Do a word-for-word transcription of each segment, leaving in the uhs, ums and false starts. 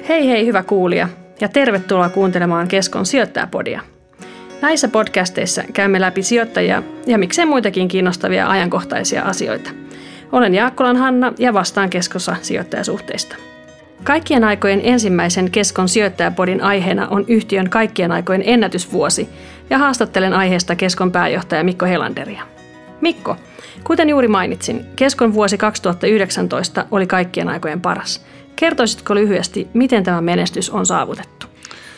Hei hei hyvä kuulija ja tervetuloa kuuntelemaan Keskon sijoittajapodia. Näissä podcasteissa käymme läpi sijoittajia ja miksei muitakin kiinnostavia ajankohtaisia asioita. Olen Jaakkolan Hanna ja vastaan Keskossa sijoittajasuhteista. Kaikkien aikojen ensimmäisen Keskon sijoittajapodin aiheena on yhtiön kaikkien aikojen ennätysvuosi ja haastattelen aiheesta Keskon pääjohtaja Mikko Helanderia. Mikko, kuten juuri mainitsin, Keskon vuosi kaksituhattayhdeksäntoista oli kaikkien aikojen paras. Kertoisitko lyhyesti, miten tämä menestys on saavutettu?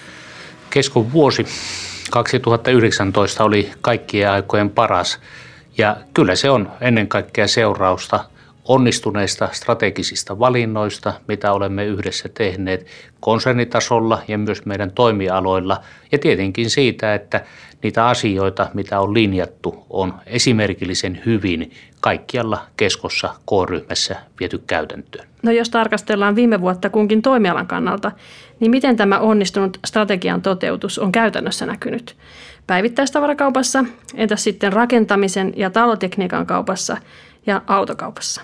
Keskon vuosi kaksituhattayhdeksäntoista oli kaikkien aikojen paras ja kyllä se on ennen kaikkea seurausta onnistuneista strategisista valinnoista, mitä olemme yhdessä tehneet konsernitasolla ja myös meidän toimialoilla ja tietenkin siitä, että niitä asioita, mitä on linjattu, on esimerkillisen hyvin kaikkialla Keskossa K-ryhmässä viety käytäntöön. No jos tarkastellaan viime vuotta kunkin toimialan kannalta, niin miten tämä onnistunut strategian toteutus on käytännössä näkynyt? Päivittäistavarakaupassa, entäs sitten rakentamisen ja talotekniikan kaupassa ja autokaupassa?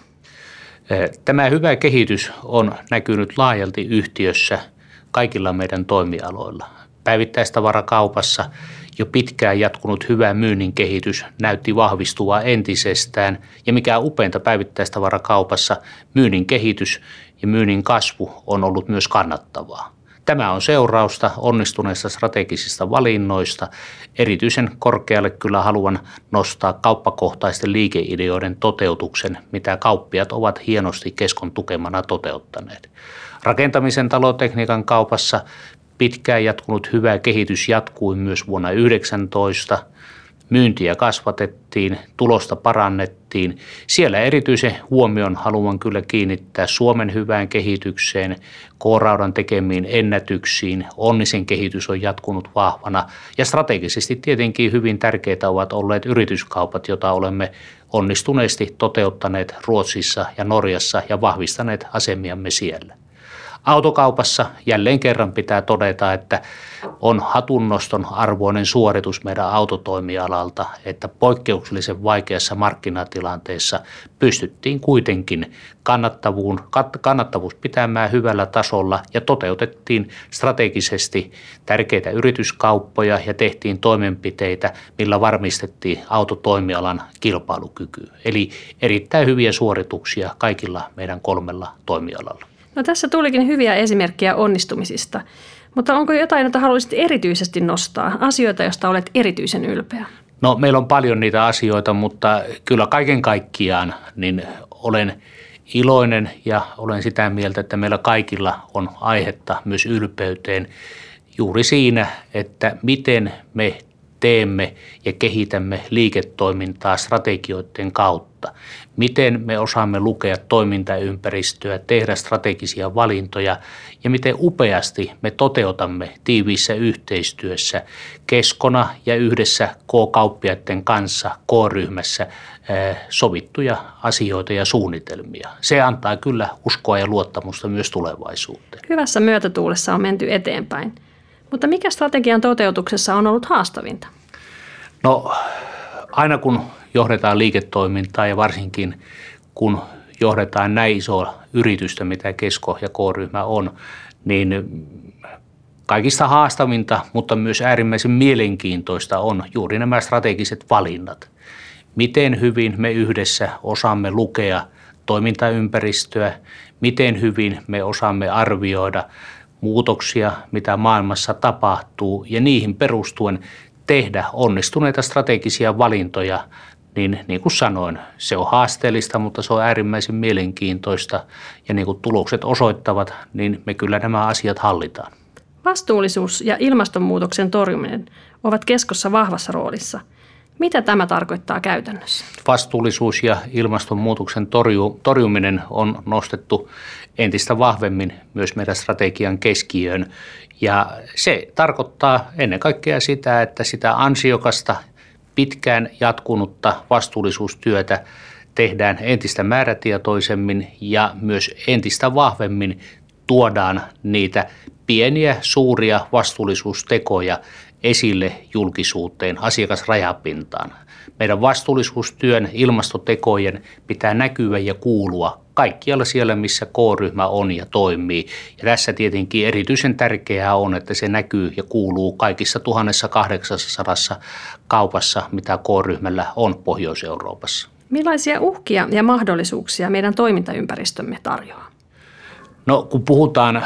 Tämä hyvä kehitys on näkynyt laajalti yhtiössä kaikilla meidän toimialoilla. Päivittäistavarakaupassa jo pitkään jatkunut hyvä myynnin kehitys näytti vahvistua entisestään ja mikä upeinta päivittäistavarakaupassa myynnin kehitys ja myynnin kasvu on ollut myös kannattavaa. Tämä on seurausta onnistuneista strategisista valinnoista. Erityisen korkealle kyllä haluan nostaa kauppakohtaisten liikeideoiden toteutuksen, mitä kauppiat ovat hienosti Keskon tukemana toteuttaneet. Rakentamisen talotekniikan kaupassa pitkään jatkunut hyvä kehitys jatkui myös vuonna yhdeksäntoista. Myyntiä kasvatettiin, tulosta parannettiin. Siellä erityisen huomion haluan kyllä kiinnittää Suomen hyvään kehitykseen, K-raudan tekemiin ennätyksiin. Onnisen kehitys on jatkunut vahvana ja strategisesti tietenkin hyvin tärkeitä ovat olleet yrityskaupat, joita olemme onnistuneesti toteuttaneet Ruotsissa ja Norjassa ja vahvistaneet asemiamme siellä. Autokaupassa jälleen kerran pitää todeta, että on hatunnoston arvoinen suoritus meidän autotoimialalta, että poikkeuksellisen vaikeassa markkinatilanteessa pystyttiin kuitenkin kannattavuus pitämään hyvällä tasolla ja toteutettiin strategisesti tärkeitä yrityskauppoja ja tehtiin toimenpiteitä, millä varmistettiin autotoimialan kilpailukyky. Eli erittäin hyviä suorituksia kaikilla meidän kolmella toimialalla. No tässä tulikin hyviä esimerkkejä onnistumisista, mutta onko jotain, jota haluaisit erityisesti nostaa, asioita, joista olet erityisen ylpeä? No meillä on paljon niitä asioita, mutta kyllä kaiken kaikkiaan niin olen iloinen ja olen sitä mieltä, että meillä kaikilla on aihetta myös ylpeyteen juuri siinä, että miten me teemme ja kehitämme liiketoimintaa strategioiden kautta. Miten me osaamme lukea toimintaympäristöä, tehdä strategisia valintoja ja miten upeasti me toteutamme tiiviissä yhteistyössä Keskona ja yhdessä K-kauppiaiden kanssa K-ryhmässä sovittuja asioita ja suunnitelmia. Se antaa kyllä uskoa ja luottamusta myös tulevaisuuteen. Hyvässä myötätuulessa on menty eteenpäin. Mutta mikä strategian toteutuksessa on ollut haastavinta? No aina kun johdetaan liiketoimintaa ja varsinkin kun johdetaan näin isoa yritystä, mitä Kesko ja K-ryhmä on, niin kaikista haastavinta, mutta myös äärimmäisen mielenkiintoista on juuri nämä strategiset valinnat. Miten hyvin me yhdessä osaamme lukea toimintaympäristöä, miten hyvin me osaamme arvioida muutoksia, mitä maailmassa tapahtuu ja niihin perustuen tehdä onnistuneita strategisia valintoja, niin niin kuin sanoin, se on haasteellista, mutta se on äärimmäisen mielenkiintoista ja niin kuin tulokset osoittavat, niin me kyllä nämä asiat hallitaan. Vastuullisuus ja ilmastonmuutoksen torjuminen ovat Keskossa vahvassa roolissa. Mitä tämä tarkoittaa käytännössä? Vastuullisuus ja ilmastonmuutoksen torju, torjuminen on nostettu entistä vahvemmin myös meidän strategian keskiöön. Ja se tarkoittaa ennen kaikkea sitä, että sitä ansiokasta, pitkään jatkunutta vastuullisuustyötä tehdään entistä määrätietoisemmin ja myös entistä vahvemmin tuodaan niitä pieniä, suuria vastuullisuustekoja esille julkisuuteen, asiakasrajapintaan. Meidän vastuullisuustyön ilmastotekojen pitää näkyä ja kuulua kaikkialla siellä, missä K-ryhmä on ja toimii. Ja tässä tietenkin erityisen tärkeää on, että se näkyy ja kuuluu kaikissa tuhatkahdeksansataa kaupassa, mitä K-ryhmällä on Pohjois-Euroopassa. Millaisia uhkia ja mahdollisuuksia meidän toimintaympäristömme tarjoaa? No, kun puhutaan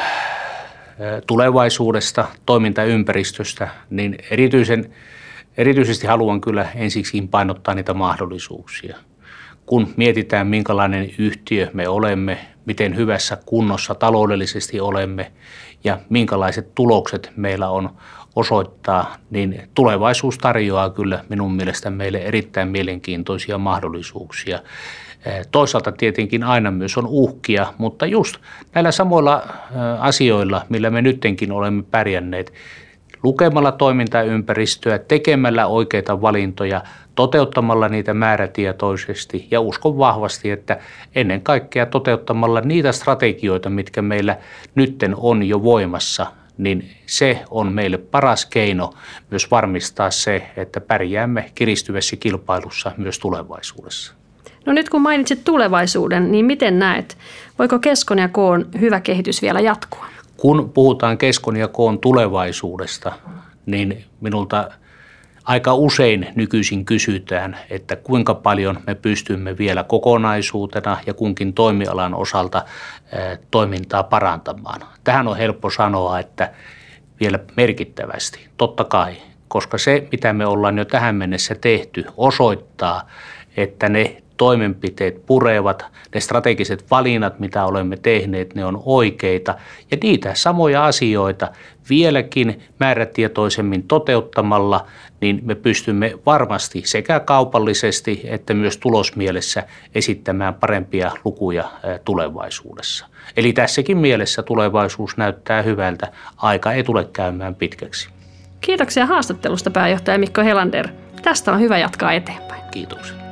tulevaisuudesta, toimintaympäristöstä, niin erityisen, erityisesti haluan kyllä ensiksikin painottaa niitä mahdollisuuksia. Kun mietitään, minkälainen yhtiö me olemme, miten hyvässä kunnossa taloudellisesti olemme ja minkälaiset tulokset meillä on osoittaa, niin tulevaisuus tarjoaa kyllä minun mielestä meille erittäin mielenkiintoisia mahdollisuuksia. Toisaalta tietenkin aina myös on uhkia, mutta just näillä samoilla asioilla, millä me nyttenkin olemme pärjänneet, lukemalla toimintaympäristöä, tekemällä oikeita valintoja, toteuttamalla niitä määrätietoisesti ja uskon vahvasti, että ennen kaikkea toteuttamalla niitä strategioita, mitkä meillä nytten on jo voimassa, niin se on meille paras keino myös varmistaa se, että pärjäämme kiristyvässä kilpailussa myös tulevaisuudessa. No nyt kun mainitsit tulevaisuuden, niin miten näet, voiko Keskon ja K:n hyvä kehitys vielä jatkua? Kun puhutaan Keskon ja K:n tulevaisuudesta, niin minulta aika usein nykyisin kysytään, että kuinka paljon me pystymme vielä kokonaisuutena ja kunkin toimialan osalta toimintaa parantamaan. Tähän on helppo sanoa, että vielä merkittävästi, totta kai, koska se mitä me ollaan jo tähän mennessä tehty osoittaa, että ne toimenpiteet purevat, ne strategiset valinnat, mitä olemme tehneet, ne on oikeita ja niitä samoja asioita vieläkin määrätietoisemmin toteuttamalla, niin me pystymme varmasti sekä kaupallisesti että myös tulosmielessä esittämään parempia lukuja tulevaisuudessa. Eli tässäkin mielessä tulevaisuus näyttää hyvältä, aika ei tule käymään pitkäksi. Kiitoksia haastattelusta pääjohtaja Mikko Helander. Tästä on hyvä jatkaa eteenpäin. Kiitoksia.